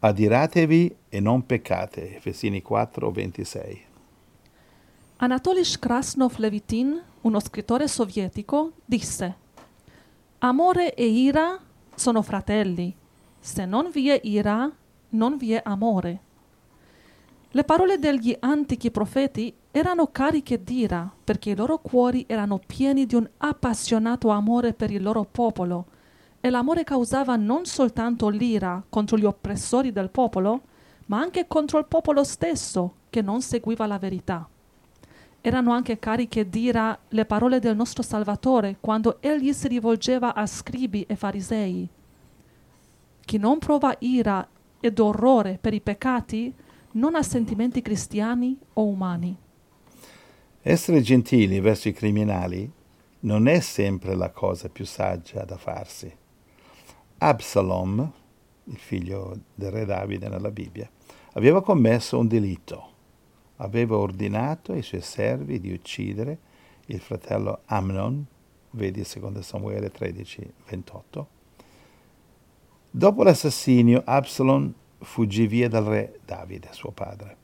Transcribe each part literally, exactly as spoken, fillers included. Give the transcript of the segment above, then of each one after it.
adiratevi e non peccate. Efesini quattro ventisei. Anatoly Krasnov-Levitin, uno scrittore sovietico, disse: Amore e ira sono fratelli. Se non vi è ira, non vi è amore. Le parole degli antichi profeti erano cariche d'ira perché i loro cuori erano pieni di un appassionato amore per il loro popolo, e l'amore causava non soltanto l'ira contro gli oppressori del popolo, ma anche contro il popolo stesso che non seguiva la verità. Erano anche cariche d'ira le parole del nostro Salvatore quando egli si rivolgeva a scribi e farisei. Chi non prova ira ed orrore per i peccati non ha sentimenti cristiani o umani. Essere gentili verso i criminali non è sempre la cosa più saggia da farsi. Absalom, il figlio del re Davide nella Bibbia, aveva commesso un delitto. Aveva ordinato ai suoi servi di uccidere il fratello Amnon, vedi secondo Samuele tredici ventotto. Dopo l'assassinio, Absalom fuggì via dal re Davide, suo padre.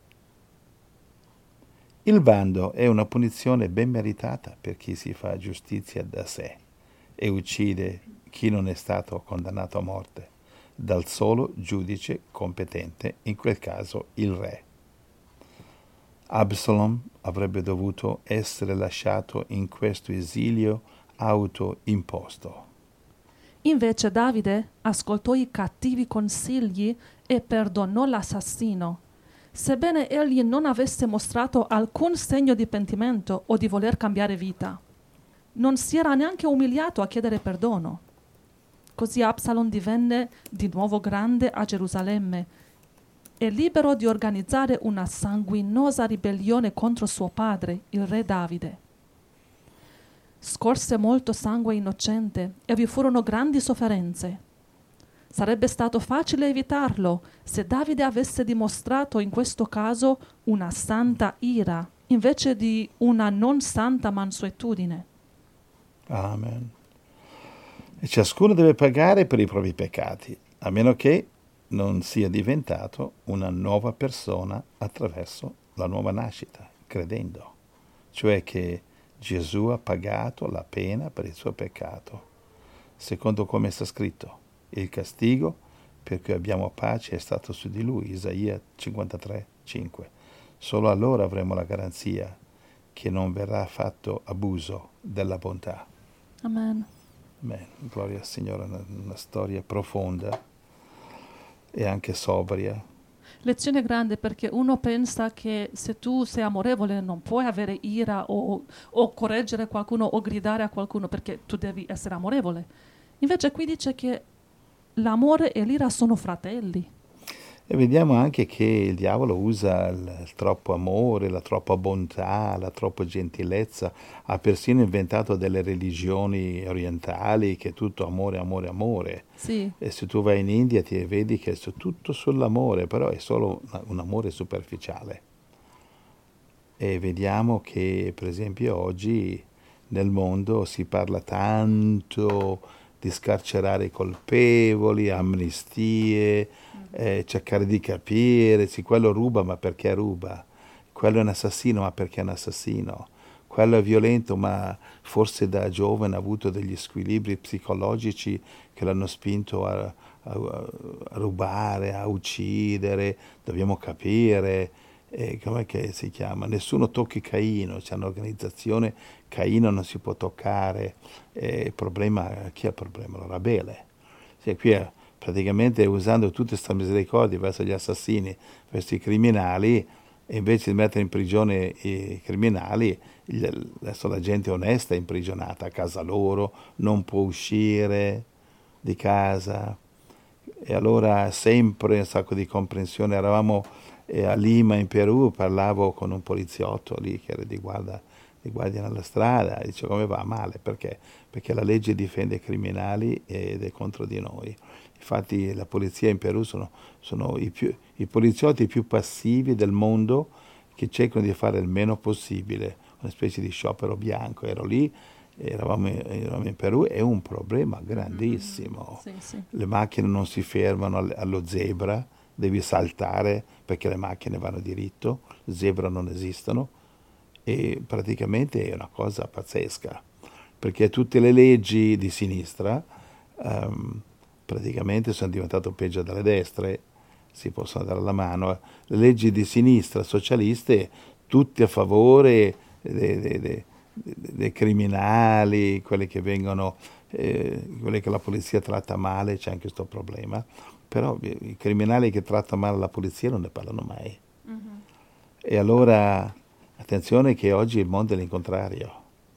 Il bando è una punizione ben meritata per chi si fa giustizia da sé e uccide chi non è stato condannato a morte dal solo giudice competente, in quel caso il re. Absalom avrebbe dovuto essere lasciato in questo esilio autoimposto. Invece Davide ascoltò i cattivi consigli e perdonò l'assassino, sebbene egli non avesse mostrato alcun segno di pentimento o di voler cambiare vita. Non si era neanche umiliato a chiedere perdono. Così Absalom divenne di nuovo grande a Gerusalemme e libero di organizzare una sanguinosa ribellione contro suo padre, il re Davide. Scorse molto sangue innocente e vi furono grandi sofferenze. Sarebbe stato facile evitarlo se Davide avesse dimostrato in questo caso una santa ira invece di una non santa mansuetudine. Amen. E ciascuno deve pagare per i propri peccati, a meno che non sia diventato una nuova persona attraverso la nuova nascita, credendo. Cioè che Gesù ha pagato la pena per il suo peccato, secondo come sta scritto. Il castigo per cui abbiamo pace è stato su di lui, Isaia cinquantatré cinque. Solo allora avremo la garanzia che non verrà fatto abuso della bontà. Amen. Beh, gloria al Signore, una, una storia profonda e anche sobria. Lezione grande, perché uno pensa che se tu sei amorevole non puoi avere ira o, o correggere qualcuno o gridare a qualcuno perché tu devi essere amorevole. Invece qui dice che l'amore e l'ira sono fratelli. E vediamo anche che il diavolo usa il, il troppo amore, la troppa bontà, la troppa gentilezza. Ha persino inventato delle religioni orientali che è tutto amore, amore, amore. Sì. E se tu vai in India ti vedi che è tutto sull'amore, però è solo un amore superficiale. E vediamo che, per esempio, oggi nel mondo si parla tanto di scarcerare i colpevoli, amnistie, eh, cercare di capire, sì, quello ruba, ma perché ruba? Quello è un assassino, ma perché è un assassino? Quello è violento, ma forse da giovane ha avuto degli squilibri psicologici che l'hanno spinto a, a, a rubare, a uccidere. Dobbiamo capire, eh, com'è che si chiama? Nessuno tocchi Caino, c'è un'organizzazione, Caino non si può toccare. Eh, il problema, chi ha il problema? Allora Abele. Sì, qui è, praticamente usando tutta questa misericordia verso gli assassini, verso i criminali, e invece di mettere in prigione i criminali, adesso la gente onesta è imprigionata a casa loro, non può uscire di casa. E allora sempre un sacco di comprensione. Eravamo eh, a Lima in Perù, parlavo con un poliziotto lì che era di guardia, di guardia nella strada, e dice come va? Male, perché? Perché la legge difende i criminali ed è contro di noi. Infatti la polizia in Perù sono, sono i, più, i poliziotti più passivi del mondo, che cercano di fare il meno possibile, una specie di sciopero bianco. Ero lì, eravamo, eravamo in Perù, è un problema grandissimo. Mm-hmm. Sì, sì. Le macchine non si fermano allo zebra, devi saltare perché le macchine vanno diritto, zebra non esistono, e praticamente è una cosa pazzesca, perché tutte le leggi di sinistra um, praticamente sono diventate peggio delle destre, si possono dare la mano. Le leggi di sinistra socialiste, tutte a favore dei, dei, dei, dei criminali, quelli che vengono, eh, quelli che la polizia tratta male, c'è anche questo problema, però i criminali che trattano male la polizia non ne parlano mai. Mm-hmm. E allora attenzione che oggi il mondo è l'incontrario,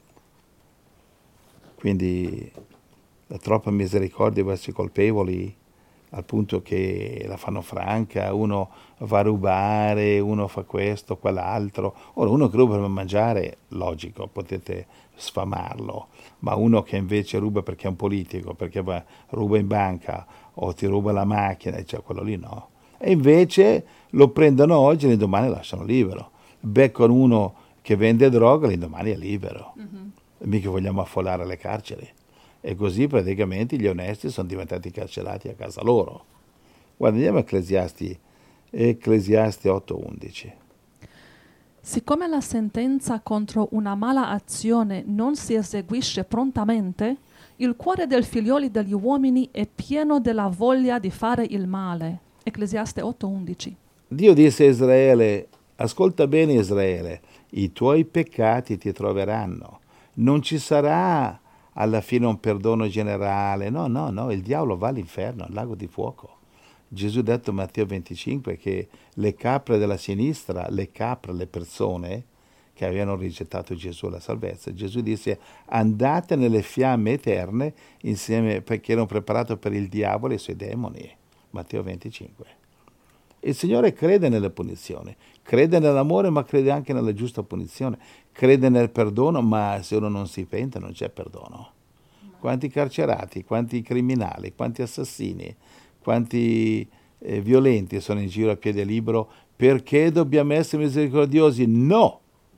quindi la troppa misericordia verso i colpevoli, al punto che la fanno franca, uno va a rubare, uno fa questo, quell'altro. Ora, uno che ruba per mangiare, logico, potete sfamarlo, ma uno che invece ruba perché è un politico, perché va, ruba in banca o ti ruba la macchina, cioè quello lì no. E invece lo prendono oggi e l'indomani lasciano libero. Beccano uno che vende droga, l'indomani è libero. Mm-hmm. Mica vogliamo affollare le carceri. E così praticamente gli onesti sono diventati carcerati a casa loro. Guarda, andiamo a Ecclesiasti, Ecclesiasti otto undici. Siccome la sentenza contro una mala azione non si eseguisce prontamente, il cuore dei figlioli degli uomini è pieno della voglia di fare il male. Ecclesiaste otto undici. Dio disse a Israele, ascolta bene Israele, i tuoi peccati ti troveranno. Non ci sarà alla fine un perdono generale, no, no, no, il diavolo va all'inferno, al lago di fuoco. Gesù ha detto in Matteo venticinque che le capre della sinistra, le capre, le persone che avevano rigettato Gesù la salvezza, Gesù disse andate nelle fiamme eterne insieme, perché erano preparate per il diavolo e i suoi demoni. Matteo venticinque. Il Signore crede nelle punizioni, crede nell'amore, ma crede anche nella giusta punizione, crede nel perdono, ma se uno non si pente non c'è perdono. Quanti carcerati, quanti criminali, quanti assassini, quanti eh, violenti sono in giro a piede libero, perché dobbiamo essere misericordiosi? No!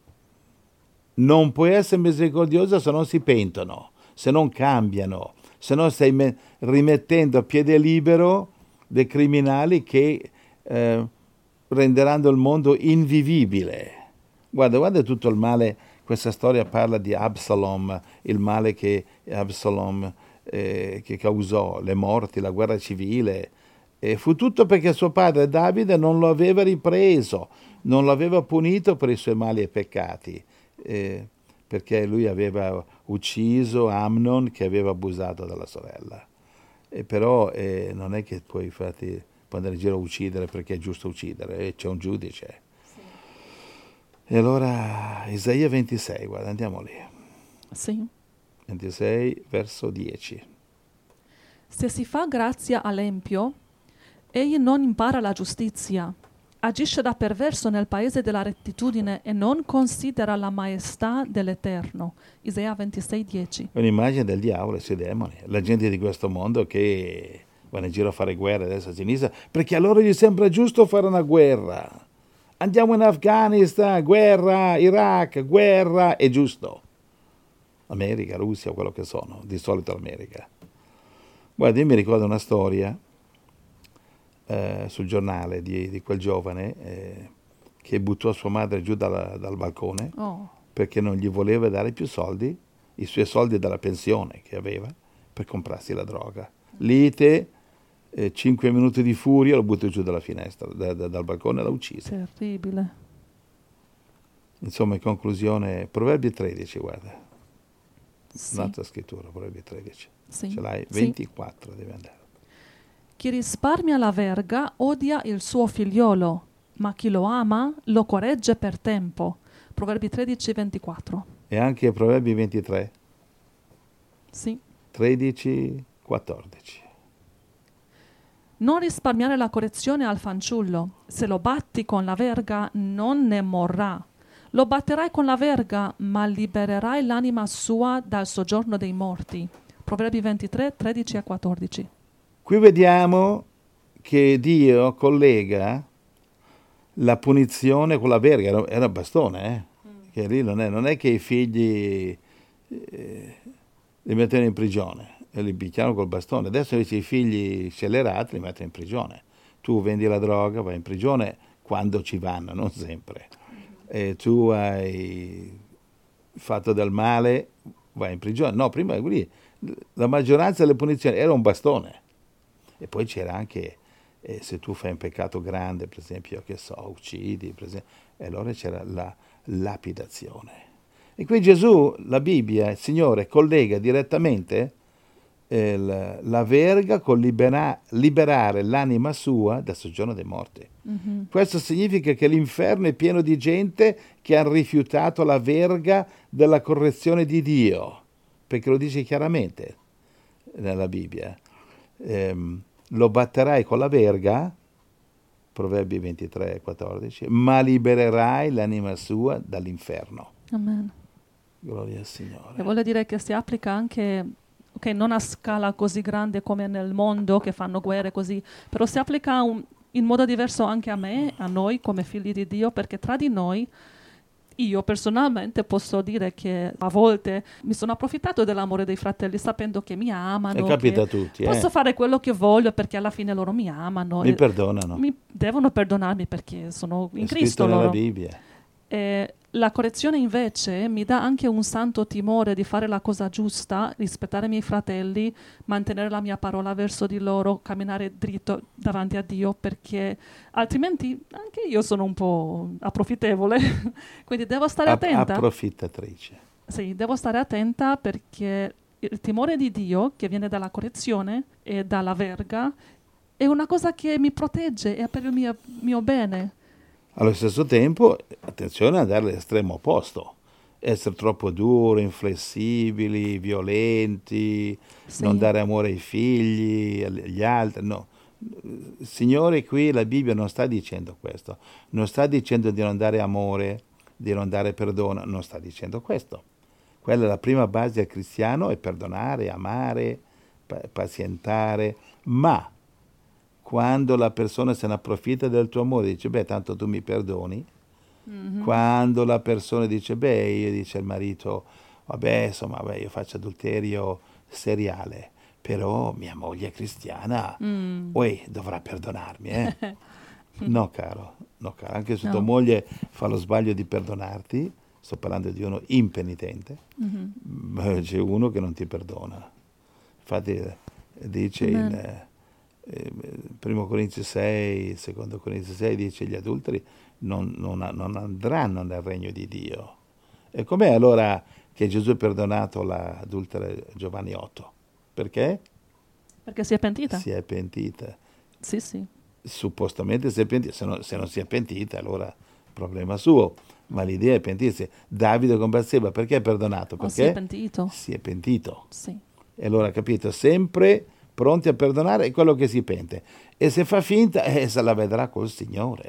Non puoi essere misericordioso se non si pentono, se non cambiano, se non stai me- rimettendo a piede libero dei criminali che eh, renderanno il mondo invivibile. Guarda, guarda tutto il male, questa storia parla di Absalom, il male che Absalom eh, che causò, le morti, la guerra civile. E fu tutto perché suo padre Davide non lo aveva ripreso, non lo aveva punito per i suoi mali e peccati, eh, perché lui aveva ucciso Amnon che aveva abusato della sorella. E però eh, non è che puoi farti, puoi andare in giro a uccidere perché è giusto uccidere, eh, c'è un giudice. Sì. E allora Isaia ventisei, guarda, andiamo lì. Sì. ventisei, verso dieci. Se si fa grazia all'empio, egli non impara la giustizia, agisce da perverso nel paese della rettitudine e non considera la maestà dell'Eterno. Isaia ventisei, dieci. Un'immagine del diavolo e i suoi demoni, la gente di questo mondo che vanno in giro a fare guerra a destra e a sinistra, perché a loro gli sembra giusto fare una guerra. Andiamo in Afghanistan, guerra, Iraq, guerra, è giusto. America, Russia, quello che sono, di solito l'America. Guarda, io mi ricordo una storia eh, sul giornale di, di quel giovane eh, che buttò sua madre giù dalla, dal balcone oh. perché non gli voleva dare più soldi, i suoi soldi della pensione che aveva, per comprarsi la droga. Lite, eh, cinque minuti di furia, lo buttò giù dalla finestra, da, da, dal balcone e l'ha ucciso. Terribile. Insomma, in conclusione, Proverbi tredici, guarda. Sì. Un'altra scrittura, Proverbi tredici. Sì. Ce l'hai? Sì. ventiquattro devi andare. Chi risparmia la verga odia il suo figliolo, ma chi lo ama lo corregge per tempo. Proverbi tredici, ventiquattro. E anche Proverbi ventitré? Sì. tredici, quattordici. Non risparmiare la correzione al fanciullo. Se lo batti con la verga non ne morrà. Lo batterai con la verga, ma libererai l'anima sua dal soggiorno dei morti. Proverbi ventitré, tredici a quattordici. Qui vediamo che Dio collega la punizione con la verga, era, era bastone, eh? Mm. Che lì non è, non è che i figli eh, li mettono in prigione e li picchiano col bastone. Adesso invece i figli scellerati li mettono in prigione. tu vendi la droga, vai in prigione quando ci vanno, non sempre. E tu hai fatto del male, vai in prigione. No, prima lì, la maggioranza delle punizioni era un bastone. E poi c'era anche, eh, se tu fai un peccato grande, per esempio, che so, uccidi, per esempio, e allora c'era la lapidazione. E qui Gesù, la Bibbia, il Signore, collega direttamente eh, la, la verga con libera, liberare l'anima sua dal soggiorno dei morti. Mm-hmm. Questo significa che l'inferno è pieno di gente che ha rifiutato la verga della correzione di Dio, perché lo dice chiaramente nella Bibbia. Ehm, lo batterai con la verga, Proverbi ventitré quattordici, ma libererai l'anima sua dall'inferno. Amen. Gloria al Signore. E vuole dire che si applica anche, ok, non a scala così grande come nel mondo, che fanno guerre così, però si applica un, in modo diverso anche a me, a noi come figli di Dio, perché tra di noi, io personalmente posso dire che a volte mi sono approfittato dell'amore dei fratelli sapendo che mi amano. E capita che a tutti. Posso eh. fare quello che voglio perché alla fine loro mi amano. Mi e perdonano. Mi devono perdonarmi perché sono in È Cristo scritto nella loro. Bibbia. E la correzione invece mi dà anche un santo timore di fare la cosa giusta, rispettare i miei fratelli, mantenere la mia parola verso di loro, camminare dritto davanti a Dio, perché altrimenti anche io sono un po' approfittevole, quindi devo stare App- attenta. Approfittatrice. Sì, devo stare attenta perché il timore di Dio, che viene dalla correzione e dalla verga, è una cosa che mi protegge, è per il mio, mio bene. Allo stesso tempo, attenzione ad andare all'estremo opposto, essere troppo duri, inflessibili, violenti, Sì. non dare amore ai figli, agli altri, no. Signore, qui la Bibbia non sta dicendo questo, non sta dicendo di non dare amore, di non dare perdono, non sta dicendo questo. Quella è la prima base del cristiano, è perdonare, amare, pazientare, ma quando la persona se ne approfitta del tuo amore, dice, beh, tanto tu mi perdoni. Mm-hmm. Quando la persona dice, beh, io dice il marito, vabbè, insomma, vabbè, io faccio adulterio seriale, però mia moglie è cristiana, mm. Uè, dovrà perdonarmi, eh? No, caro, no, caro, anche se no. Tua moglie fa lo sbaglio di perdonarti, sto parlando di uno impenitente, mm-hmm. C'è uno che non ti perdona. Infatti dice Amen. il... Primo Corinzi sei, Secondo Corinzi sei dice gli adulteri non, non, non andranno nel regno di Dio. E com'è allora che Gesù ha perdonato l'adultera Giovanni otto? Perché? Perché si è pentita. Si è pentita. Sì, sì. Suppostamente si è pentita, se, no, se non si è pentita allora problema suo, ma l'idea è pentirsi. Davide con Batseba perché è perdonato? Perché oh, si è pentito. Si è pentito. Sì. E allora capito, sempre pronti a perdonare è quello che si pente, e se fa finta eh, se la vedrà col Signore.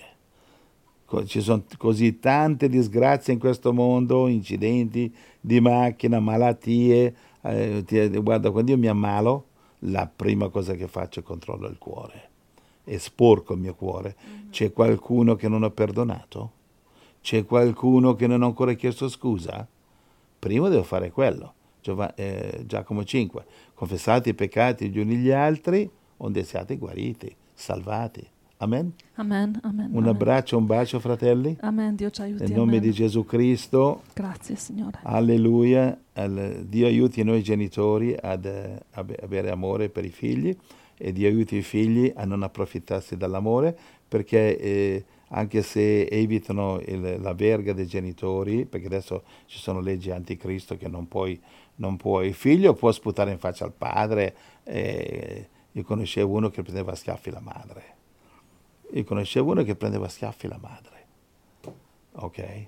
Ci sono così tante disgrazie in questo mondo, incidenti di macchina, malattie, eh, ti, guarda, quando io mi ammalo la prima cosa che faccio è controllo il cuore e sporco il mio cuore. Mm-hmm. C'è qualcuno che non ho perdonato? C'è qualcuno che non ho ancora chiesto scusa? Prima devo fare quello. Giova, eh, Giacomo cinque, confessate i peccati gli uni gli altri, onde siate guariti, salvati. Amen? Amen, amen. Un amen. abbraccio, un bacio, fratelli. Amen, Dio ci aiuti. Nel nome amen. di Gesù Cristo. Grazie, Signore. Alleluia. Dio aiuti noi genitori ad ab- avere amore per i figli, e Dio aiuti i figli a non approfittarsi dell'amore, perché eh, anche se evitano il, la verga dei genitori, perché adesso ci sono leggi anticristo che non puoi, non puoi, il figlio può sputare in faccia al padre. Eh, io conoscevo uno che prendeva a schiaffi la madre. Io conoscevo uno che prendeva a schiaffi la madre. Ok?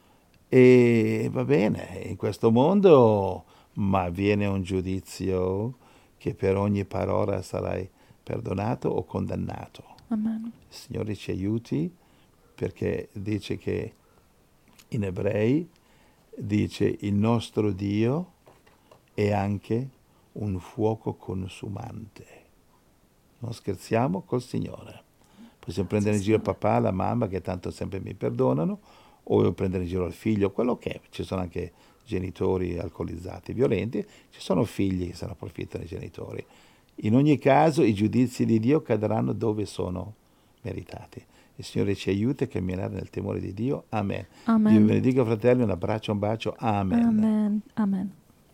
E va bene, in questo mondo, ma viene un giudizio che per ogni parola sarai perdonato o condannato. Amen. Il Signore ci aiuti, perché dice che in Ebrei dice il nostro Dio è anche un fuoco consumante. Non scherziamo col Signore. Possiamo prendere in giro il papà, la mamma, che tanto sempre mi perdonano, o prendere in giro il figlio, quello che è. Ci sono anche genitori alcolizzati, violenti, ci sono figli che se ne approfittano dei genitori. In ogni caso i giudizi di Dio cadranno dove sono meritati. Il Signore ci aiuti a camminare nel temore di Dio. Amen. Amen. Dio vi benedica, fratelli, un abbraccio, un bacio. Amen. Amen. Amen.